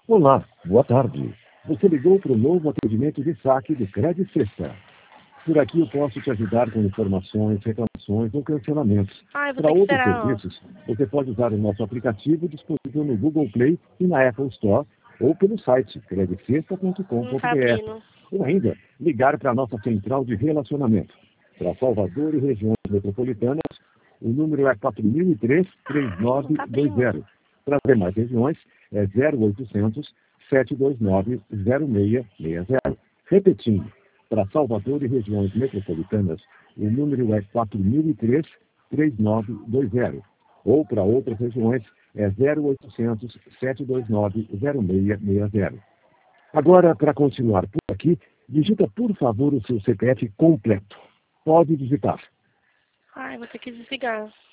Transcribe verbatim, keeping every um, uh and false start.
Olá, boa tarde. Você ligou para o novo atendimento de saque do Credit Sexta. Por aqui eu posso te ajudar com informações, reclamações ou cancelamentos. Ai, vou Para ter que outros esperar, ó. serviços, você pode usar o nosso aplicativo disponível no Google Play e na Apple Store ou pelo site credit sexta ponto com Não ponto tá br. abrindo. Ou ainda, ligar para a nossa central de relacionamento. Para Salvador e regiões metropolitanas, o número é quatro mil e três, três Ai, não nove tá dois abrindo. zero. Para as demais regiões, é zero oitocentos, sete dois nove, zero seis seis zero. Repetindo, para Salvador e regiões metropolitanas, o número é quatro mil e três, três nove dois zero. Ou para outras regiões, é zero oitocentos, sete dois nove, zero seis seis zero. Agora, para continuar por aqui, digita, por favor, o seu C P F completo. Pode digitar. Ai, vou ter que desligar.